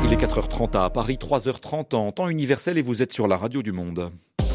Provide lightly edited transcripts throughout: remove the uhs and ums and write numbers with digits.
Il est 4h30 à Paris, 3h30 en temps universel et vous êtes sur la radio du Monde.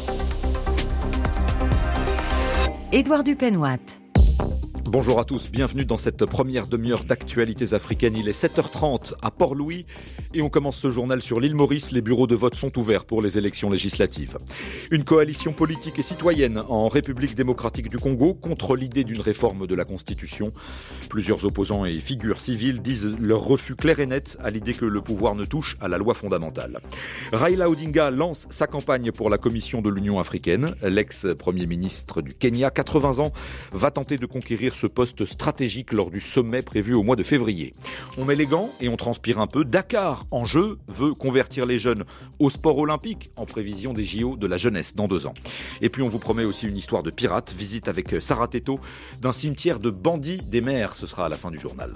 Édouard Dupenoit. Bonjour à tous, bienvenue dans cette première demi-heure d'actualités africaines. Il est 7h30 à Port-Louis et on commence ce journal sur l'île Maurice. Les bureaux de vote sont ouverts pour les élections législatives. Une coalition politique et citoyenne en République démocratique du Congo contre l'idée d'une réforme de la Constitution. Plusieurs opposants et figures civiles disent leur refus clair et net à l'idée que le pouvoir ne touche à la loi fondamentale. Raila Odinga lance sa campagne pour la Commission de l'Union africaine. L'ex-premier ministre du Kenya, 80 ans, va tenter de conquérir ce poste stratégique lors du sommet prévu au mois de février. On met les gants et on transpire un peu. Dakar, en jeu, veut convertir les jeunes au sport olympique en prévision des JO de la jeunesse dans 2 ans. Et puis on vous promet aussi une histoire de pirate. Visite avec Sarah Teto d'un cimetière de bandits des mers. Ce sera à la fin du journal.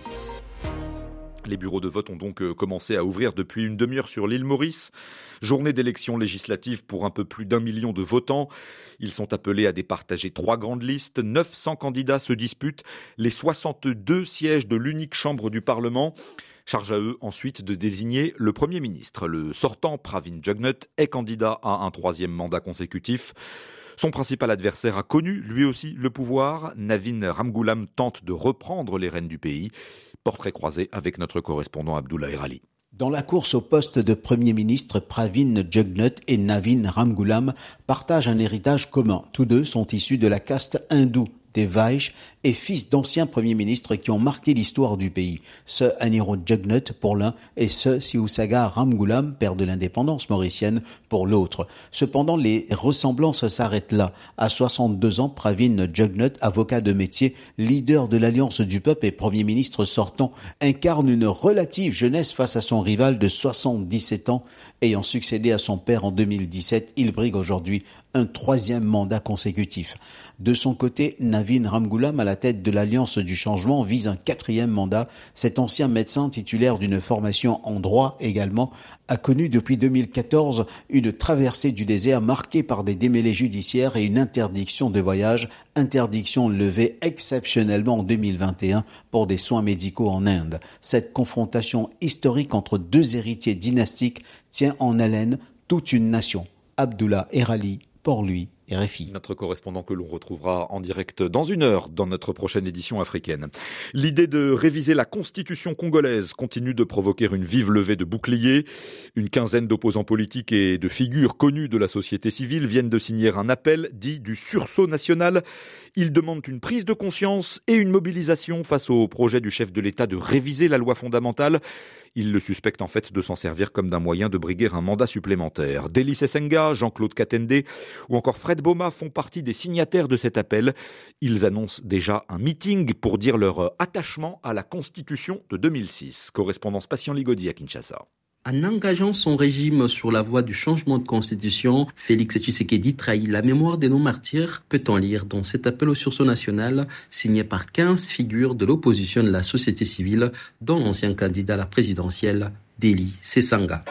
Les bureaux de vote ont donc commencé à ouvrir depuis une demi-heure sur l'île Maurice. Journée d'élections législatives pour un peu plus d'1 million de votants. Ils sont appelés à départager 3 grandes listes. 900 candidats se disputent les 62 sièges de l'unique chambre du Parlement. Charge à eux ensuite de désigner le Premier ministre. Le sortant, Pravin Jugnut, est candidat à un 3e mandat consécutif. Son principal adversaire a connu, lui aussi, le pouvoir. Navin Ramgoolam tente de reprendre les rênes du pays. Portrait croisé avec notre correspondant Abdullah Erali. Dans la course au poste de Premier ministre, Pravin Jugnut et Navin Ramgoolam partagent un héritage commun. Tous deux sont issus de la caste hindoue des Vaishs et fils d'anciens premiers ministres qui ont marqué l'histoire du pays. Ce Anirudh Jugnut pour l'un et ce Siusaga Ramgoolam, père de l'indépendance mauricienne, pour l'autre. Cependant, les ressemblances s'arrêtent là. À 62 ans, Pravin Jugnut, avocat de métier, leader de l'Alliance du peuple et premier ministre sortant, incarne une relative jeunesse face à son rival de 77 ans. Ayant succédé à son père en 2017, il brigue aujourd'hui un 3e mandat consécutif. De son côté, Navin Ramgoolam, à la tête de l'Alliance du changement, vise un 4e mandat. Cet ancien médecin titulaire d'une formation en droit également a connu depuis 2014 une traversée du désert marquée par des démêlés judiciaires et une interdiction de voyage, interdiction levée exceptionnellement en 2021 pour des soins médicaux en Inde. Cette confrontation historique entre 2 héritiers dynastiques tient en haleine toute une nation. Abdullah Erali, Port-Louis, RFI. Notre correspondant que l'on retrouvera en direct dans 1 heure dans notre prochaine édition africaine. L'idée de réviser la constitution congolaise continue de provoquer une vive levée de boucliers. Une quinzaine d'opposants politiques et de figures connues de la société civile viennent de signer un appel dit du sursaut national. Ils demandent une prise de conscience et une mobilisation face au projet du chef de l'État de réviser la loi fondamentale. Ils le suspectent en fait de s'en servir comme d'un moyen de briguer un mandat supplémentaire. Délice Essenga, Jean-Claude Katende ou encore Fred Boma font partie des signataires de cet appel. Ils annoncent déjà un meeting pour dire leur attachement à la Constitution de 2006. Correspondance Patient Ligodi à Kinshasa. En engageant son régime sur la voie du changement de constitution, Félix Tshisekedi trahit la mémoire de nos martyrs, peut-on lire dans cet appel au sursaut national signé par 15 figures de l'opposition de la société civile, dont l'ancien candidat à la présidentielle, Délice Essenga.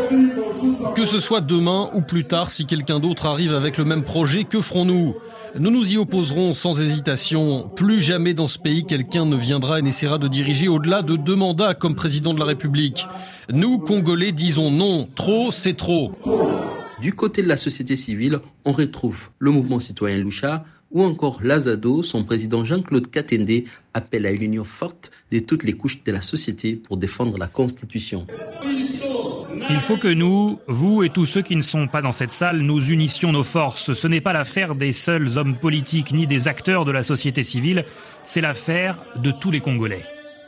Que ce soit demain ou plus tard, si quelqu'un d'autre arrive avec le même projet, que ferons-nous ? Nous nous y opposerons sans hésitation. Plus jamais dans ce pays, quelqu'un ne viendra et n'essaiera de diriger au-delà de 2 mandats comme président de la République. Nous, Congolais, disons non. Trop, c'est trop. Du côté de la société civile, on retrouve le mouvement citoyen Lucha ou encore l'Azado. Son président Jean-Claude Katende appelle à une union forte de toutes les couches de la société pour défendre la Constitution. Il faut que nous, vous et tous ceux qui ne sont pas dans cette salle, nous unissions nos forces. Ce n'est pas l'affaire des seuls hommes politiques ni des acteurs de la société civile, c'est l'affaire de tous les Congolais.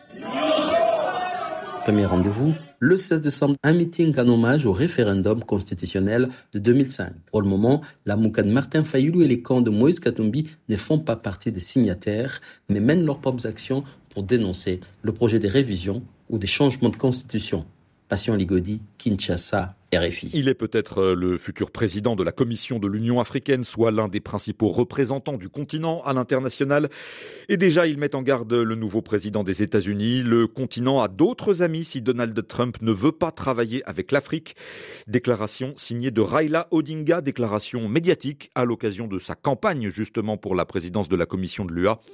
Premier rendez-vous, le 16 décembre, un meeting en hommage au référendum constitutionnel de 2005. Pour le moment, la Mouka de Martin Fayulu et les camps de Moïse Katumbi ne font pas partie des signataires, mais mènent leurs propres actions pour dénoncer le projet des révisions ou des changements de constitution. Patient Ligodi, Kinshasa, RFI. Il est peut-être le futur président de la Commission de l'Union africaine, soit l'un des principaux représentants du continent à l'international. Et déjà, il met en garde le nouveau président des États-Unis. Le continent a d'autres amis si Donald Trump ne veut pas travailler avec l'Afrique. Déclaration signée de Raila Odinga, déclaration médiatique à l'occasion de sa campagne justement pour la présidence de la Commission de l'UA.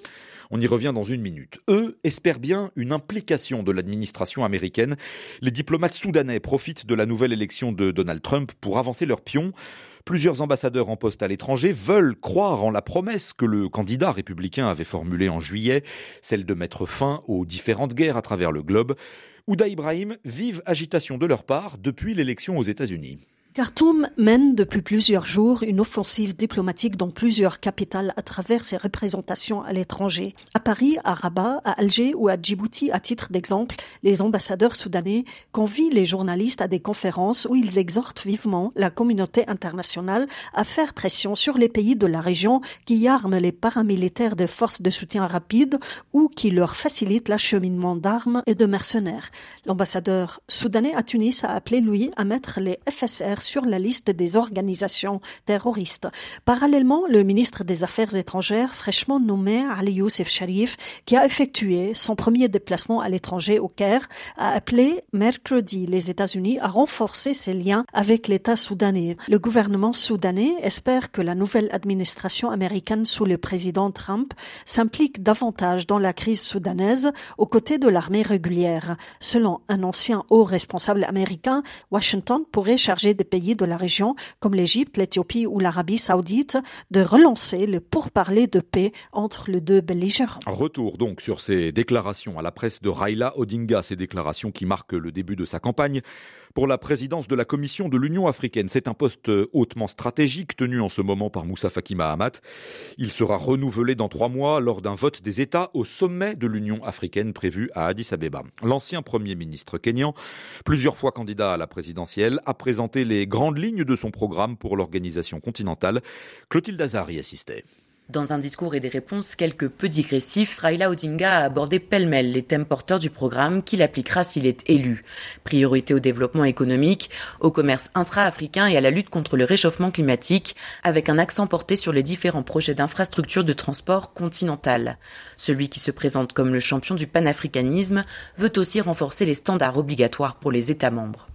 On y revient dans une minute. Eux espèrent bien une implication de l'administration américaine. Les diplomates soudanais profitent de la nouvelle élection de Donald Trump pour avancer leur pion. Plusieurs ambassadeurs en poste à l'étranger veulent croire en la promesse que le candidat républicain avait formulée en juillet, celle de mettre fin aux différentes guerres à travers le globe. Ouda Ibrahim, vive agitation de leur part depuis l'élection aux États-Unis. Khartoum mène depuis plusieurs jours une offensive diplomatique dans plusieurs capitales à travers ses représentations à l'étranger. À Paris, à Rabat, à Alger ou à Djibouti, à titre d'exemple, les ambassadeurs soudanais convient les journalistes à des conférences où ils exhortent vivement la communauté internationale à faire pression sur les pays de la région qui arment les paramilitaires de forces de soutien rapide ou qui leur facilitent l'acheminement d'armes et de mercenaires. L'ambassadeur soudanais à Tunis a appelé, lui, à mettre les FSR sur la liste des organisations terroristes. Parallèlement, le ministre des Affaires étrangères, fraîchement nommé Ali Youssef Sharif, qui a effectué son premier déplacement à l'étranger au Caire, a appelé mercredi les États-Unis à renforcer ses liens avec l'État soudanais. Le gouvernement soudanais espère que la nouvelle administration américaine sous le président Trump s'implique davantage dans la crise soudanaise aux côtés de l'armée régulière. Selon un ancien haut responsable américain, Washington pourrait charger des pays de la région, comme l'Égypte, l'Éthiopie ou l'Arabie saoudite, de relancer le pourparlers de paix entre les deux belligérants. Retour donc sur ces déclarations à la presse de Raila Odinga, ces déclarations qui marquent le début de sa campagne pour la présidence de la Commission de l'Union africaine. C'est un poste hautement stratégique tenu en ce moment par Moussa Faki Mahamat. Il sera renouvelé dans 3 mois lors d'un vote des États au sommet de l'Union africaine prévu à Addis Abeba. L'ancien Premier ministre kényan, plusieurs fois candidat à la présidentielle, a présenté les grandes lignes de son programme pour l'organisation continentale. Clotilde Hazard y assistait. Dans un discours et des réponses quelque peu digressifs, Raila Odinga a abordé pêle-mêle les thèmes porteurs du programme qu'il appliquera s'il est élu. Priorité au développement économique, au commerce intra-africain et à la lutte contre le réchauffement climatique, avec un accent porté sur les différents projets d'infrastructures de transport continental. Celui qui se présente comme le champion du panafricanisme veut aussi renforcer les standards obligatoires pour les États membres.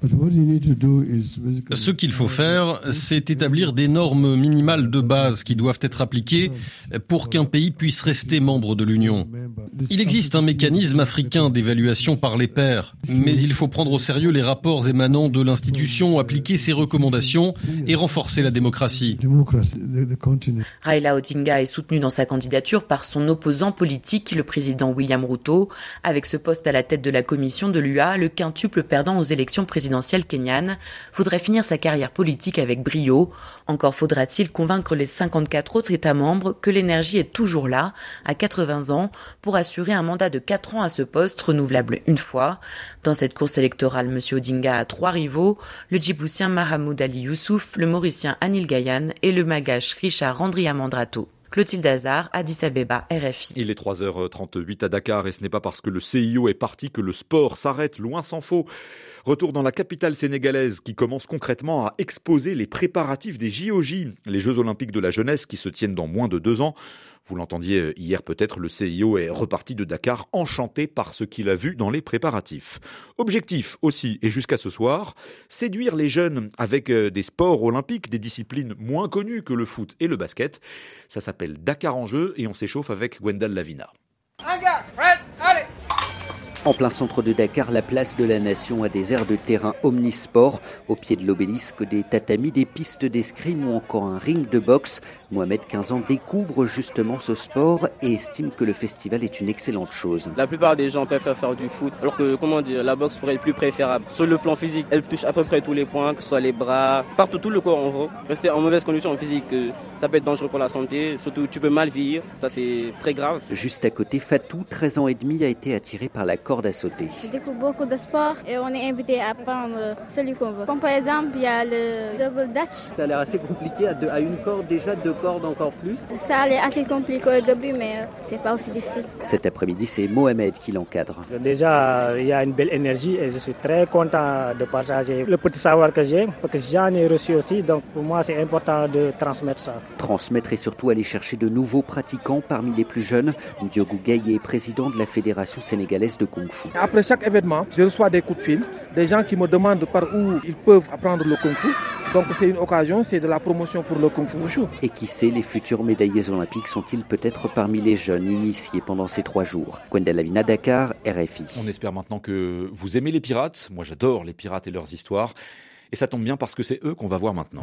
Ce qu'il faut faire, c'est établir des normes minimales de base qui doivent être appliquées pour qu'un pays puisse rester membre de l'Union. Il existe un mécanisme africain d'évaluation par les pairs, mais il faut prendre au sérieux les rapports émanant de l'institution, appliquer ses recommandations et renforcer la démocratie. Raila Odinga est soutenu dans sa candidature par son opposant politique, le président William Ruto. Avec ce poste à la tête de la commission de l'UA, le quintuple perdant aux élections présidentielles kenyanes voudrait finir sa carrière politique avec brio. Encore faudra-t-il convaincre les 54 autres États membres que l'énergie est toujours là, à 80 ans, pour assurer un mandat de 4 ans à ce poste, renouvelable une fois. Dans cette course électorale, M. Odinga a 3 rivaux, le Djiboutien Mahamoud Ali Youssouf, le Mauricien Anil Gayan et le Malgache Richard Randriamandrato. Clotilde Hazard, Addis Abeba, RFI. Il est 3h38 à Dakar et ce n'est pas parce que le CIO est parti que le sport s'arrête, loin s'en faut. Retour dans la capitale sénégalaise qui commence concrètement à exposer les préparatifs des JOJ, les Jeux Olympiques de la jeunesse qui se tiennent dans moins de 2 ans. Vous l'entendiez hier peut-être, le CIO est reparti de Dakar enchanté par ce qu'il a vu dans les préparatifs. Objectif aussi, et jusqu'à ce soir, séduire les jeunes avec des sports olympiques, des disciplines moins connues que le foot et le basket. Ça s'appelle Dakar en jeu et on s'échauffe avec Gwendal Lavina. Allez! En plein centre de Dakar, la place de la Nation a des aires de terrain omnisport. Au pied de l'obélisque, des tatamis, des pistes d'escrime ou encore un ring de boxe. Mohamed, 15 ans, découvre justement ce sport et estime que le festival est une excellente chose. La plupart des gens préfèrent faire du foot, alors que, la boxe pourrait être plus préférable. Sur le plan physique, elle touche à peu près tous les points, que ce soit les bras, partout, tout le corps en gros. Rester en mauvaise condition physique, ça peut être dangereux pour la santé, surtout tu peux mal vieillir, ça c'est très grave. Juste à côté, Fatou, 13 ans et demi, a été attiré par la corde à sauter. Je découvre beaucoup de sports et on est invité à prendre celui qu'on veut. Comme par exemple, il y a le double dutch. Ça a l'air assez compliqué à une corde, déjà 2 cordes encore plus. Ça a l'air assez compliqué au début, mais c'est pas aussi difficile. Cet après-midi, c'est Mohamed qui l'encadre. Déjà, il y a une belle énergie et je suis très content de partager le petit savoir que j'ai, parce que j'en ai reçu aussi, donc pour moi c'est important de transmettre ça. Transmettre et surtout aller chercher de nouveaux pratiquants parmi les plus jeunes. Ndiogou Gaye est président de la Fédération sénégalaise de Kung kung-fu. Après chaque événement, je reçois des coups de fil, des gens qui me demandent par où ils peuvent apprendre le kung-fu. Donc c'est une occasion, c'est de la promotion pour le kung-fu wushu. Et qui sait, les futurs médaillés olympiques sont-ils peut-être parmi les jeunes initiés pendant ces 3 jours. Gwenda Lavina, Dakar, RFI. On espère maintenant que vous aimez les pirates. Moi j'adore les pirates et leurs histoires. Et ça tombe bien parce que c'est eux qu'on va voir maintenant.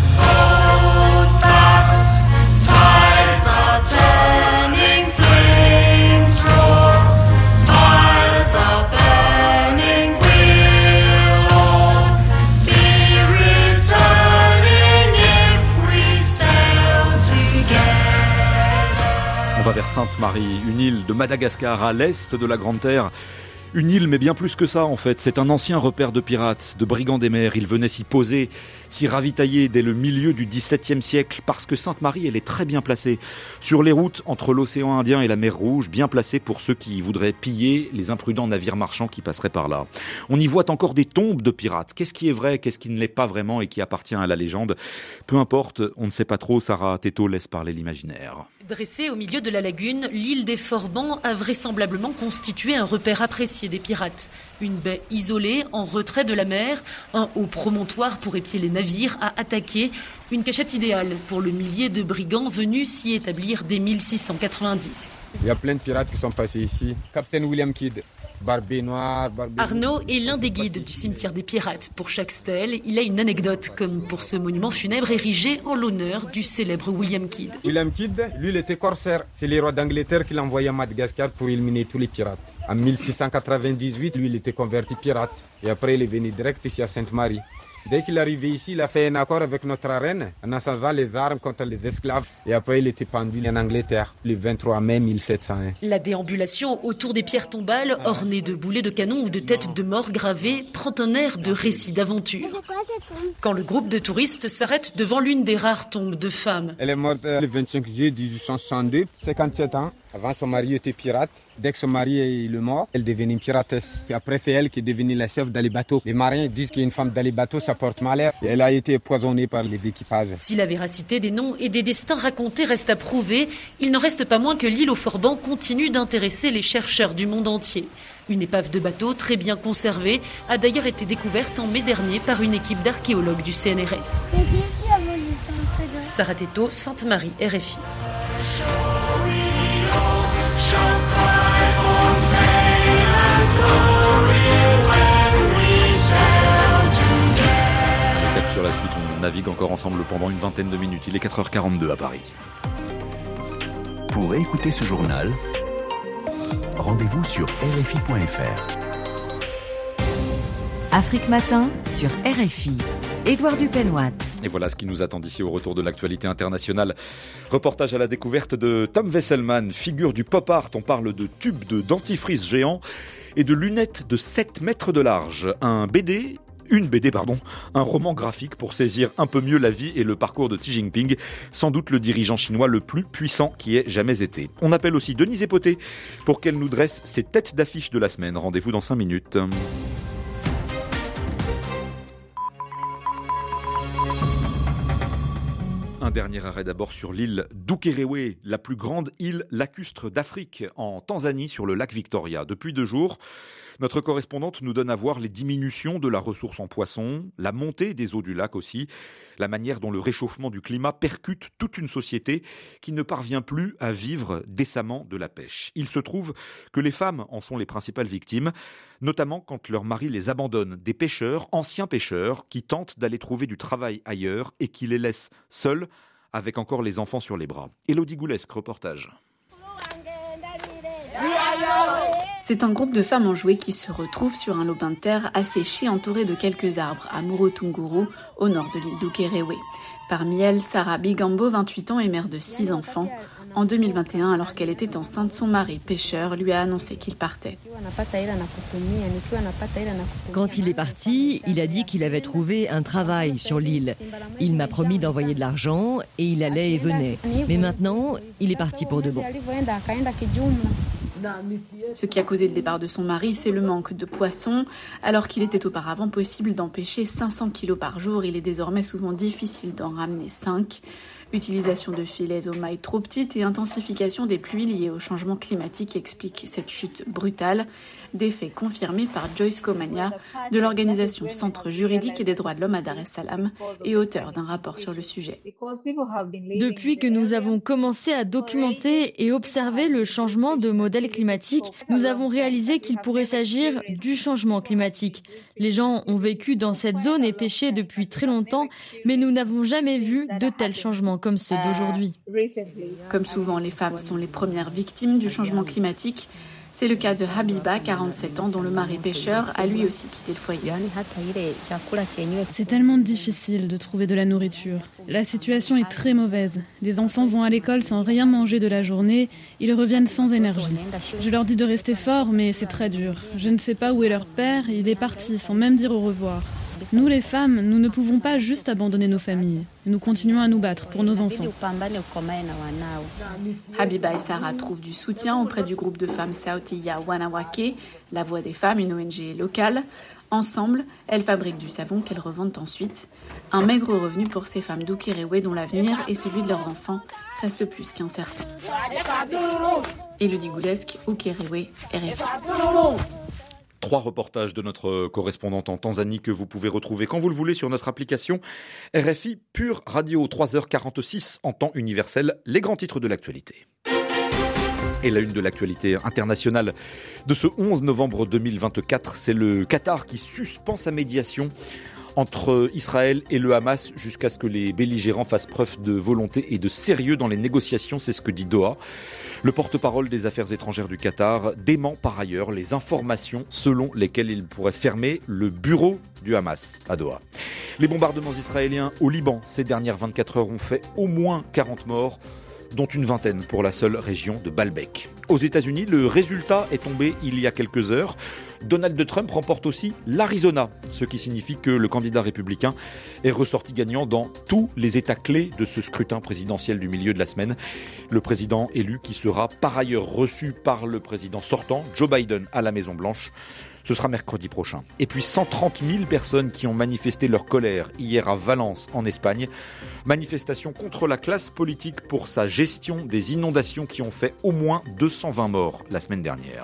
On va vers Sainte-Marie, une île de Madagascar à l'est de la Grande Terre. Une île, mais bien plus que ça en fait. C'est un ancien repère de pirates, de brigands des mers. Ils venaient s'y poser, s'y ravitailler dès le milieu du XVIIe siècle, parce que Sainte-Marie, elle est très bien placée. Sur les routes entre l'océan Indien et la mer Rouge, bien placée pour ceux qui voudraient piller les imprudents navires marchands qui passeraient par là. On y voit encore des tombes de pirates. Qu'est-ce qui est vrai, qu'est-ce qui ne l'est pas vraiment et qui appartient à la légende? Peu importe, on ne sait pas trop. Sarah Teto laisse parler l'imaginaire. Dressée au milieu de la lagune, l'île des Forbans a vraisemblablement constitué un repère apprécié des pirates. Une baie isolée, en retrait de la mer, un haut promontoire pour épier les navires à attaquer, une cachette idéale pour le millier de brigands venus s'y établir dès 1690. Il y a plein de pirates qui sont passés ici. Capitaine William Kidd. Barbé noir, barbé... Arnaud est l'un des guides du cimetière des pirates. Pour chaque stèle, il a une anecdote, comme pour ce monument funèbre érigé en l'honneur du célèbre William Kidd. William Kidd, lui, il était corsaire. C'est les rois d'Angleterre qui l'ont envoyé à Madagascar pour éliminer tous les pirates. En 1698, lui, il était converti pirate. Et après, il est venu direct ici à Sainte-Marie. Dès qu'il est arrivé ici, il a fait un accord avec notre reine en assaisonnant les armes contre les esclaves. Et après, il était pendu en Angleterre, le 23 mai 1701. La déambulation autour des pierres tombales, ornées de boulets de canon ou de têtes de mort gravées, prend un air de récit d'aventure. Quand le groupe de touristes s'arrête devant l'une des rares tombes de femmes. Elle est morte le 25 juillet 1862, 57 ans. Avant, son mari était pirate. Dès que son mari est mort, elle est devenue piratesse. Après, c'est elle qui est devenue la chef dans les bateaux. Les marins disent qu'une femme dans les bateaux, ça porte malheur. Et elle a été empoisonnée par les équipages. Si la véracité des noms et des destins racontés reste à prouver, il n'en reste pas moins que l'île aux Forbans continue d'intéresser les chercheurs du monde entier. Une épave de bateau très bien conservée a d'ailleurs été découverte en mai dernier par une équipe d'archéologues du CNRS. Sarah Teto, Sainte-Marie, RFI. Sur la suite, on navigue encore ensemble pendant une vingtaine de minutes. Il est 4h42 à Paris. Pour écouter ce journal, rendez-vous sur RFI.fr. Afrique Matin sur RFI. Édouard Dupenoit. Et voilà ce qui nous attend d'ici au retour de l'actualité internationale. Reportage à la découverte de Tom Wesselmann, figure du pop art. On parle de tubes de dentifrice géants et de lunettes de 7 mètres de large. Une BD, un roman graphique pour saisir un peu mieux la vie et le parcours de Xi Jinping, sans doute le dirigeant chinois le plus puissant qui ait jamais été. On appelle aussi Denise Epoté pour qu'elle nous dresse ses têtes d'affiche de la semaine. Rendez-vous dans 5 minutes. Un dernier arrêt d'abord sur l'île d'Ukerewe, la plus grande île lacustre d'Afrique, en Tanzanie, sur le lac Victoria. Depuis 2 jours, notre correspondante nous donne à voir les diminutions de la ressource en poissons, la montée des eaux du lac aussi, la manière dont le réchauffement du climat percute toute une société qui ne parvient plus à vivre décemment de la pêche. Il se trouve que les femmes en sont les principales victimes, notamment quand leurs maris les abandonnent. Des pêcheurs, anciens pêcheurs, qui tentent d'aller trouver du travail ailleurs et qui les laissent seuls avec encore les enfants sur les bras. Élodie Goulesque, reportage. C'est un groupe de femmes enjouées qui se retrouvent sur un lopin de terre asséché entouré de quelques arbres à Murotunguru, au nord de l'île d'Ukerewe. Parmi elles, Sarah Bigambo, 28 ans et mère de 6 enfants. En 2021, alors qu'elle était enceinte, son mari, pêcheur, lui a annoncé qu'il partait. Quand il est parti, il a dit qu'il avait trouvé un travail sur l'île. Il m'a promis d'envoyer de l'argent et il allait et venait. Mais maintenant, il est parti pour de bon. Ce qui a causé le départ de son mari, c'est le manque de poissons. Alors qu'il était auparavant possible d'en pêcher 500 kilos par jour, il est désormais souvent difficile d'en ramener 5. Utilisation de filets aux mailles trop petites et intensification des pluies liées au changement climatique expliquent cette chute brutale. Des faits confirmés par Joyce Komania de l'organisation Centre juridique et des droits de l'homme à Dar es Salaam et auteur d'un rapport sur le sujet. Depuis que nous avons commencé à documenter et observer le changement de modèle climatique, nous avons réalisé qu'il pourrait s'agir du changement climatique. Les gens ont vécu dans cette zone et pêché depuis très longtemps, mais nous n'avons jamais vu de tels changements comme ceux d'aujourd'hui. Comme souvent, les femmes sont les premières victimes du changement climatique. C'est le cas de Habiba, 47 ans, dont le mari pêcheur a lui aussi quitté le foyer. C'est tellement difficile de trouver de la nourriture. La situation est très mauvaise. Les enfants vont à l'école sans rien manger de la journée. Ils reviennent sans énergie. Je leur dis de rester forts, mais c'est très dur. Je ne sais pas où est leur père. Il est parti sans même dire au revoir. Nous, les femmes, nous ne pouvons pas juste abandonner nos familles. Nous continuons à nous battre pour nos enfants. Habiba et Sarah trouvent du soutien auprès du groupe de femmes Sauti-ya Wanawake, la voix des femmes, une ONG locale. Ensemble, elles fabriquent du savon qu'elles revendent ensuite. Un maigre revenu pour ces femmes d'Ukerewe dont l'avenir et celui de leurs enfants reste plus qu'incertain. Élodie Goulesque, Ukerewe, RFI. 3 reportages de notre correspondante en Tanzanie que vous pouvez retrouver quand vous le voulez sur notre application RFI Pure Radio. 3h46 en temps universel, les grands titres de l'actualité. Et la une de l'actualité internationale de ce 11 novembre 2024, c'est le Qatar qui suspend sa médiation entre Israël et le Hamas jusqu'à ce que les belligérants fassent preuve de volonté et de sérieux dans les négociations, c'est ce que dit Doha. Le porte-parole des affaires étrangères du Qatar dément par ailleurs les informations selon lesquelles il pourrait fermer le bureau du Hamas à Doha. Les bombardements israéliens au Liban ces dernières 24 heures ont fait au moins 40 morts, dont une vingtaine pour la seule région de Baalbek. Aux États-Unis, le résultat est tombé il y a quelques heures. Donald Trump remporte aussi l'Arizona, ce qui signifie que le candidat républicain est ressorti gagnant dans tous les états clés de ce scrutin présidentiel du milieu de la semaine. Le président élu qui sera par ailleurs reçu par le président sortant, Joe Biden, à la Maison-Blanche. Ce sera mercredi prochain. Et puis 130 000 personnes qui ont manifesté leur colère hier à Valence, en Espagne. Manifestation contre la classe politique pour sa gestion des inondations qui ont fait au moins 220 morts la semaine dernière.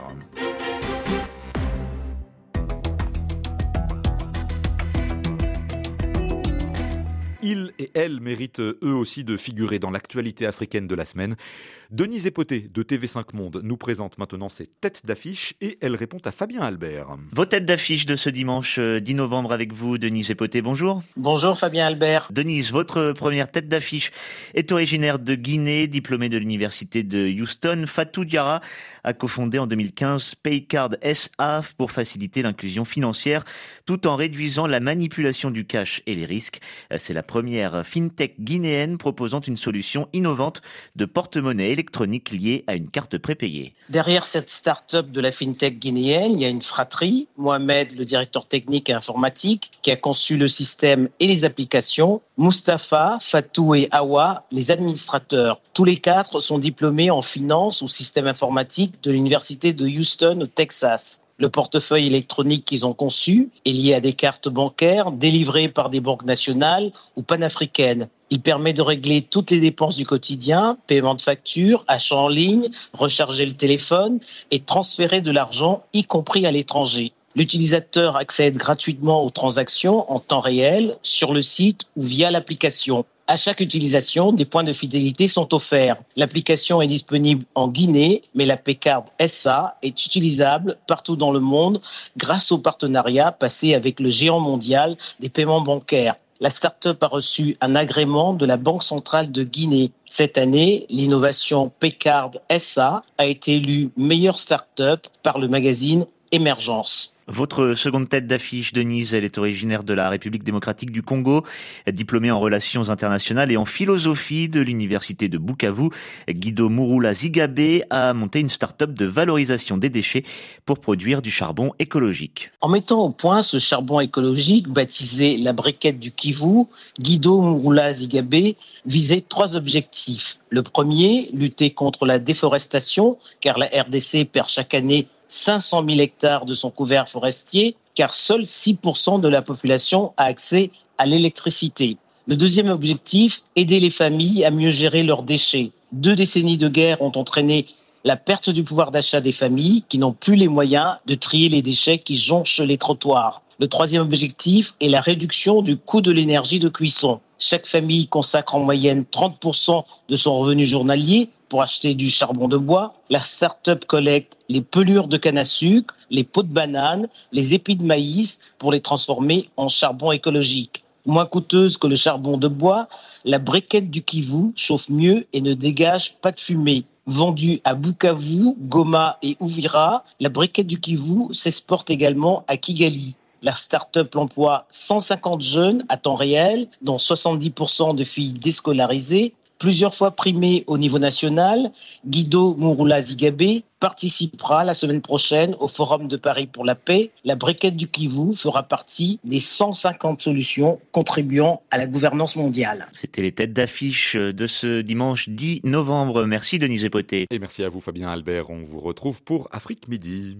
Ils et elles méritent eux aussi de figurer dans l'actualité africaine de la semaine. Denise Epoté de TV5 Monde nous présente maintenant ses têtes d'affiche et elle répond à Fabien Albert. Vos têtes d'affiche de ce dimanche 10 novembre avec vous, Denise Epoté, bonjour. Bonjour Fabien Albert. Denise, votre première tête d'affiche est originaire de Guinée, diplômée de l'université de Houston. Fatou Diarra a cofondé en 2015 Paycard SA pour faciliter l'inclusion financière tout en réduisant la manipulation du cash et les risques. C'est la première fintech guinéenne proposant une solution innovante de porte-monnaie électronique liée à une carte prépayée. Derrière cette start-up de la fintech guinéenne, il y a une fratrie. Mohamed, le directeur technique et informatique, qui a conçu le système et les applications. Mustapha, Fatou et Awa, les administrateurs. Tous les 4 sont diplômés en finance ou système informatique de l'université de Houston au Texas. Le portefeuille électronique qu'ils ont conçu est lié à des cartes bancaires délivrées par des banques nationales ou panafricaines. Il permet de régler toutes les dépenses du quotidien, paiement de factures, achats en ligne, recharger le téléphone et transférer de l'argent, y compris à l'étranger. L'utilisateur accède gratuitement aux transactions en temps réel sur le site ou via l'application. À chaque utilisation, des points de fidélité sont offerts. L'application est disponible en Guinée, mais la Paycard SA est utilisable partout dans le monde grâce au partenariat passé avec le géant mondial des paiements bancaires. La start-up a reçu un agrément de la Banque centrale de Guinée. Cette année, l'innovation Paycard SA a été élue meilleure start-up par le magazine Émergence. Votre seconde tête d'affiche, Denise, elle est originaire de la République démocratique du Congo, diplômée en relations internationales et en philosophie de l'université de Bukavu. Guido Murula Zigabe a monté une start-up de valorisation des déchets pour produire du charbon écologique. En mettant au point ce charbon écologique, baptisé la briquette du Kivu, Guido Murula Zigabe visait 3 objectifs. Le premier, lutter contre la déforestation, car la RDC perd chaque année 500 000 hectares de son couvert forestier, car seuls 6% de la population a accès à l'électricité. Le deuxième objectif, aider les familles à mieux gérer leurs déchets. 2 décennies de guerre ont entraîné la perte du pouvoir d'achat des familles qui n'ont plus les moyens de trier les déchets qui jonchent les trottoirs. Le troisième objectif est la réduction du coût de l'énergie de cuisson. Chaque famille consacre en moyenne 30% de son revenu journalier pour acheter du charbon de bois. La start-up collecte les pelures de canne à sucre, les peaux de banane, les épis de maïs pour les transformer en charbon écologique. Moins coûteuse que le charbon de bois, la briquette du Kivu chauffe mieux et ne dégage pas de fumée. Vendue à Bukavu, Goma et Uvira, la briquette du Kivu s'exporte également à Kigali. La start-up emploie 150 jeunes à temps réel, dont 70% de filles déscolarisées. Plusieurs fois primé au niveau national, Guido Mouroula Zigabé participera la semaine prochaine au Forum de Paris pour la paix. La briquette du Kivu fera partie des 150 solutions contribuant à la gouvernance mondiale. C'était les têtes d'affiche de ce dimanche 10 novembre. Merci Denise Epoté. Et merci à vous Fabien Albert. On vous retrouve pour Afrique Midi.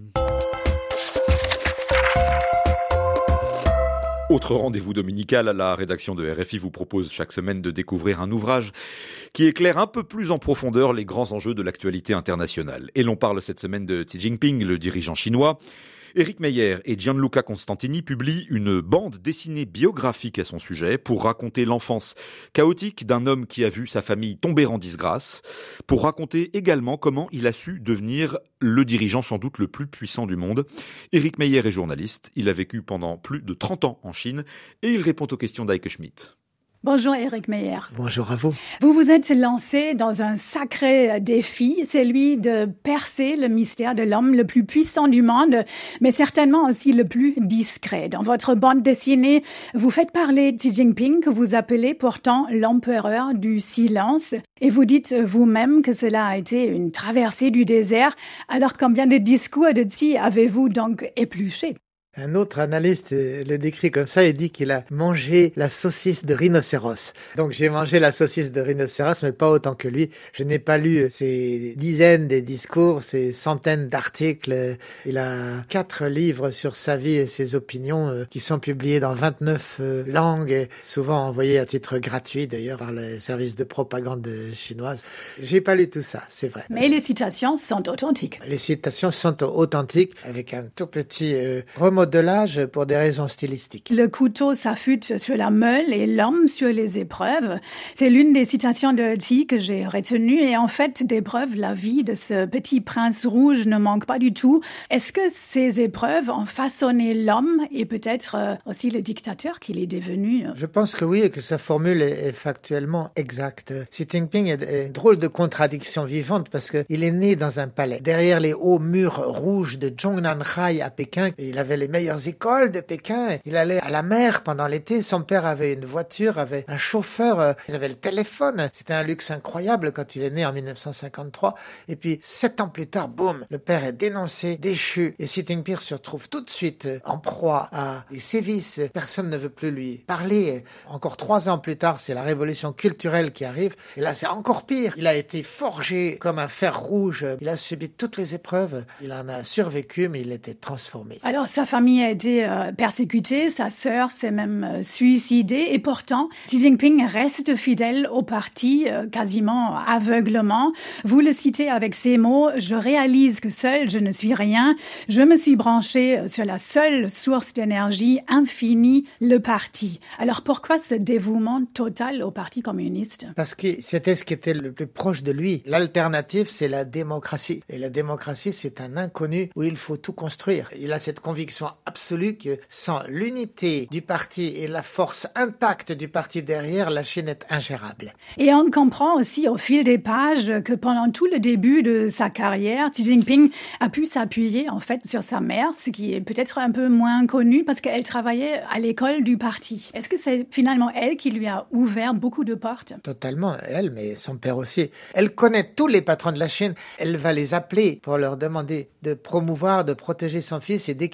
Autre rendez-vous dominical, la rédaction de RFI vous propose chaque semaine de découvrir un ouvrage qui éclaire un peu plus en profondeur les grands enjeux de l'actualité internationale. Et l'on parle cette semaine de Xi Jinping, le dirigeant chinois. Éric Meyer et Gianluca Constantini publient une bande dessinée biographique à son sujet pour raconter l'enfance chaotique d'un homme qui a vu sa famille tomber en disgrâce, pour raconter également comment il a su devenir le dirigeant sans doute le plus puissant du monde. Éric Meyer est journaliste, il a vécu pendant plus de 30 ans en Chine et il répond aux questions d'Heike Schmidt. Bonjour Éric Meyer. Bonjour à vous. Vous vous êtes lancé dans un sacré défi, celui de percer le mystère de l'homme le plus puissant du monde, mais certainement aussi le plus discret. Dans votre bande dessinée, vous faites parler Xi Jinping, que vous appelez pourtant l'empereur du silence, et vous dites vous-même que cela a été une traversée du désert. Alors combien de discours de Xi avez-vous donc épluché ? Un autre analyste le décrit comme ça et dit qu'il a mangé la saucisse de rhinocéros. Donc j'ai mangé la saucisse de rhinocéros, mais pas autant que lui. Je n'ai pas lu ces dizaines de discours, ces centaines d'articles. Il a 4 livres sur sa vie et ses opinions qui sont publiés dans 29 langues, souvent envoyés à titre gratuit d'ailleurs par le service de propagande chinoise. J'ai pas lu tout ça, c'est vrai. Mais les citations sont authentiques. Les citations sont authentiques avec un tout petit remodelage pour des raisons stylistiques. Le couteau s'affûte sur la meule et l'homme sur les épreuves. C'est l'une des citations de Xi que j'ai retenues et en fait, d'épreuves, la vie de ce petit prince rouge ne manque pas du tout. Est-ce que ces épreuves ont façonné l'homme et peut-être aussi le dictateur qu'il est devenu? Je pense que oui et que sa formule est factuellement exacte. Xi Jinping est une drôle de contradiction vivante parce qu'il est né dans un palais. Derrière les hauts murs rouges de Zhongnanhai à Pékin, il avait les meilleures écoles de Pékin. Il allait à la mer pendant l'été. Son père avait une voiture, avait un chauffeur. Ils avaient le téléphone. C'était un luxe incroyable quand il est né en 1953. Et puis, 7 ans plus tard, boum, le père est dénoncé, déchu. Et Xi Jinping se retrouve tout de suite en proie à des sévices. Personne ne veut plus lui parler. Encore 3 ans plus tard, c'est la révolution culturelle qui arrive. Et là, c'est encore pire. Il a été forgé comme un fer rouge. Il a subi toutes les épreuves. Il en a survécu, mais il était transformé. Alors, sa famille a été persécutée, sa sœur s'est même suicidée et pourtant, Xi Jinping reste fidèle au parti quasiment aveuglement. Vous le citez avec ces mots, « Je réalise que seul je ne suis rien. Je me suis branché sur la seule source d'énergie infinie, le parti. » Alors pourquoi ce dévouement total au parti communiste? Parce que c'était ce qui était le plus proche de lui. L'alternative, c'est la démocratie. Et la démocratie, c'est un inconnu où il faut tout construire. Il a cette conviction absolue que sans l'unité du parti et la force intacte du parti derrière, la Chine est ingérable. Et on comprend aussi au fil des pages que pendant tout le début de sa carrière, Xi Jinping a pu s'appuyer en fait sur sa mère, ce qui est peut-être un peu moins connu parce qu'elle travaillait à l'école du parti. Est-ce que c'est finalement elle qui lui a ouvert beaucoup de portes? Totalement, elle, mais son père aussi. Elle connaît tous les patrons de la Chine. Elle va les appeler pour leur demander de promouvoir, de protéger son fils et d'écarter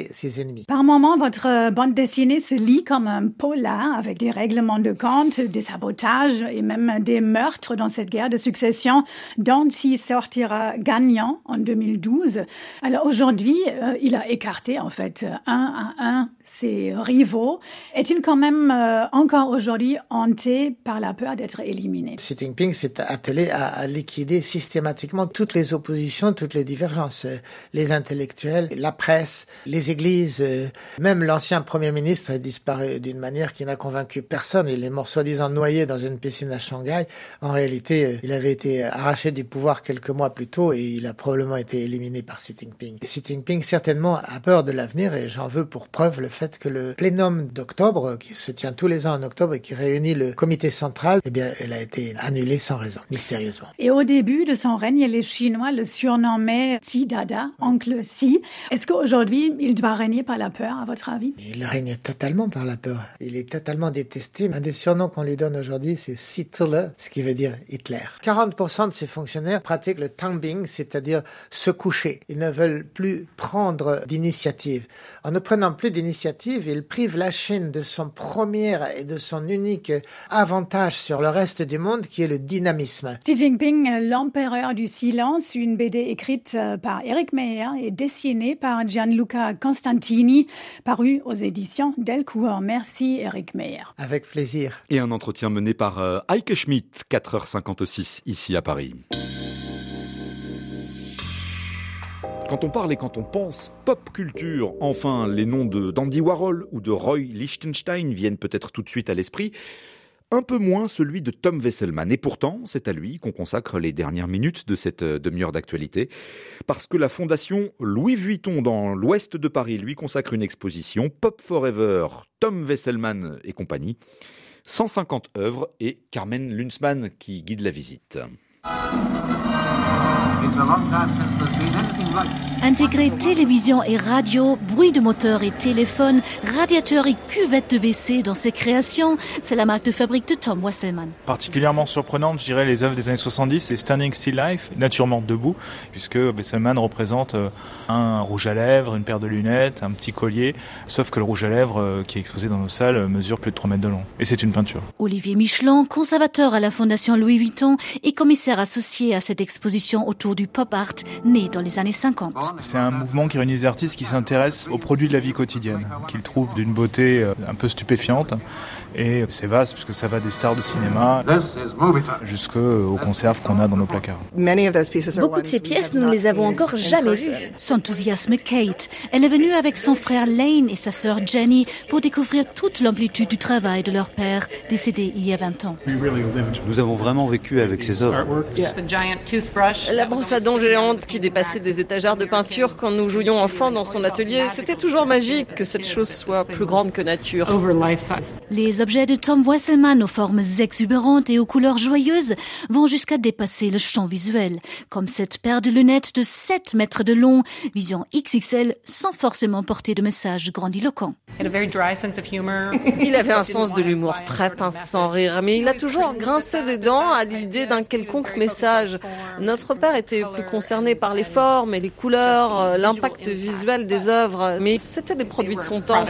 et ses ennemis. Par moments, votre bande dessinée se lit comme un polar avec des règlements de compte, des sabotages et même des meurtres dans cette guerre de succession dont il sortira gagnant en 2012. Alors aujourd'hui, il a écarté en fait un à un ses rivaux. Est-il quand même encore aujourd'hui hanté par la peur d'être éliminé? Xi Jinping s'est attelé à liquider systématiquement toutes les oppositions, toutes les divergences. Les intellectuels, la presse, les églises, même l'ancien Premier ministre a disparu d'une manière qui n'a convaincu personne. Il est mort soi-disant noyé dans une piscine à Shanghai. En réalité, il avait été arraché du pouvoir quelques mois plus tôt et il a probablement été éliminé par Xi Jinping. Xi Jinping certainement a peur de l'avenir et j'en veux pour preuve le fait que le plénum d'octobre, qui se tient tous les ans en octobre et qui réunit le comité central, eh bien, elle a été annulée sans raison, mystérieusement. Et au début de son règne, les Chinois le surnommaient Xi Dada, oncle Xi. Est-ce qu'aujourd'hui, il doit régner par la peur, à votre avis? Il règne totalement par la peur. Il est totalement détesté. Un des surnoms qu'on lui donne aujourd'hui, c'est Hitler, ce qui veut dire Hitler. 40% de ses fonctionnaires pratiquent le Tanbing, c'est-à-dire se coucher. Ils ne veulent plus prendre d'initiative. En ne prenant plus d'initiative, il prive la Chine de son premier et de son unique avantage sur le reste du monde, qui est le dynamisme. Xi Jinping, l'empereur du silence, une BD écrite par Eric Meyer et dessinée par Gianluca Constantini, parue aux éditions Delcourt. Merci Eric Meyer. Avec plaisir. Et un entretien mené par Heike Schmidt, 4h56, ici à Paris. Quand on parle et quand on pense pop culture, enfin, les noms d'Andy Warhol ou de Roy Lichtenstein viennent peut-être tout de suite à l'esprit. Un peu moins celui de Tom Wesselmann. Et pourtant, c'est à lui qu'on consacre les dernières minutes de cette demi-heure d'actualité. Parce que la fondation Louis Vuitton dans l'ouest de Paris lui consacre une exposition Pop Forever, Tom Wesselmann et compagnie. 150 œuvres et Carmen Lunsmann qui guide la visite. Intégrer télévision et radio, bruit de moteur et téléphone, radiateur et cuvette de WC dans ses créations, c'est la marque de fabrique de Tom Wesselmann. Particulièrement surprenante, je dirais, les œuvres des années 70, c'est Standing Still Life, naturellement debout, puisque Wesselmann représente un rouge à lèvres, une paire de lunettes, un petit collier, sauf que le rouge à lèvres qui est exposé dans nos salles mesure plus de 3 mètres de long. Et c'est une peinture. Olivier Michelin, conservateur à la Fondation Louis Vuitton et commissaire associé à cette exposition autour du pop art, né dans les années 50. C'est un mouvement qui réunit des artistes qui s'intéressent aux produits de la vie quotidienne, qu'ils trouvent d'une beauté un peu stupéfiante. Et c'est vaste, parce que ça va des stars de cinéma jusqu'aux conserves qu'on a dans nos placards. Beaucoup de ces pièces, nous ne les avons encore jamais vues. S'enthousiasme Kate. Elle est venue avec son frère Lane et sa sœur Jenny pour découvrir toute l'amplitude du travail de leur père, décédé il y a 20 ans. Nous avons vraiment vécu avec ces œuvres. La brosse à dents géante qui dépassait des étagères de peinture quand nous jouions enfants dans son atelier, c'était toujours magique que cette chose soit plus grande que nature. Les objets de Tom Wesselmann aux formes exubérantes et aux couleurs joyeuses vont jusqu'à dépasser le champ visuel, comme cette paire de lunettes de 7 mètres de long, vision XXL, sans forcément porter de message grandiloquent. Il avait un sens de l'humour très pince sans rire, mais il a toujours grincé des dents à l'idée d'un quelconque message. Notre père était plus concerné par les formes et les couleurs, l'impact visuel des œuvres, mais c'était des produits de son temps.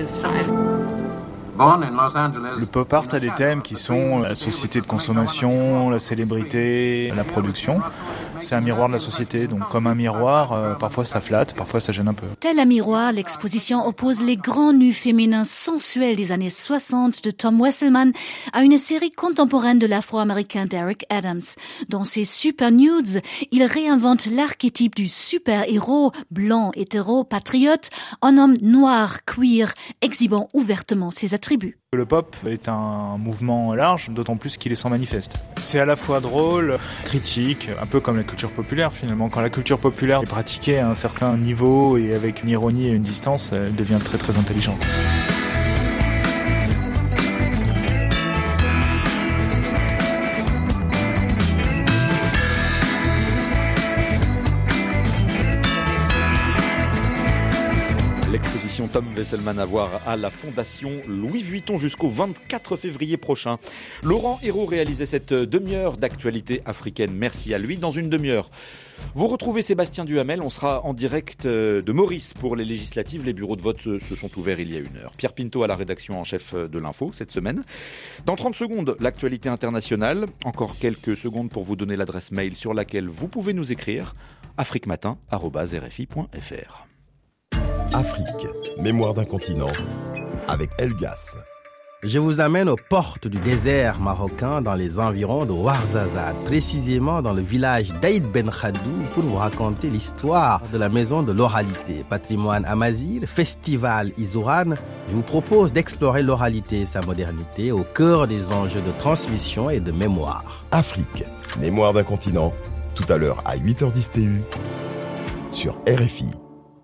Le pop art a des thèmes qui sont la société de consommation, la célébrité, la production. C'est un miroir de la société, donc comme un miroir, parfois ça flatte, parfois ça gêne un peu. Tel un miroir, l'exposition oppose les grands nus féminins sensuels des années 60 de Tom Wesselmann à une série contemporaine de l'afro-américain Derek Adams. Dans ses Super Nudes, il réinvente l'archétype du super-héros blanc, hétéro, patriote, en homme noir, queer, exhibant ouvertement ses attributs. Le pop est un mouvement large, d'autant plus qu'il est sans manifeste. C'est à la fois drôle, critique, un peu comme la culture populaire finalement. Quand la culture populaire est pratiquée à un certain niveau et avec une ironie et une distance, elle devient très très intelligente. l'exposition Tom Wesselmann à voir à la Fondation Louis Vuitton jusqu'au 24 février prochain. Laurent Hérault réalisait cette demi-heure d'actualité africaine. Merci à lui. Dans une demi-heure, vous retrouvez Sébastien Duhamel. On sera en direct de Maurice pour les législatives. Les bureaux de vote se sont ouverts il y a 1 heure. Pierre Pinto à la rédaction en chef de l'info cette semaine. Dans 30 secondes, l'actualité internationale. Encore quelques secondes pour vous donner l'adresse mail sur laquelle vous pouvez nous écrire. afriquematin@rfi.fr. Afrique, mémoire d'un continent, avec Elgas. Je vous amène aux portes du désert marocain dans les environs de Ouarzazate, précisément dans le village d'Aïd Ben Khadou, pour vous raconter l'histoire de la maison de l'oralité, patrimoine amazigh, festival Izouran. Je vous propose d'explorer l'oralité et sa modernité au cœur des enjeux de transmission et de mémoire. Afrique, mémoire d'un continent, tout à l'heure à 8h10 TU, sur RFI.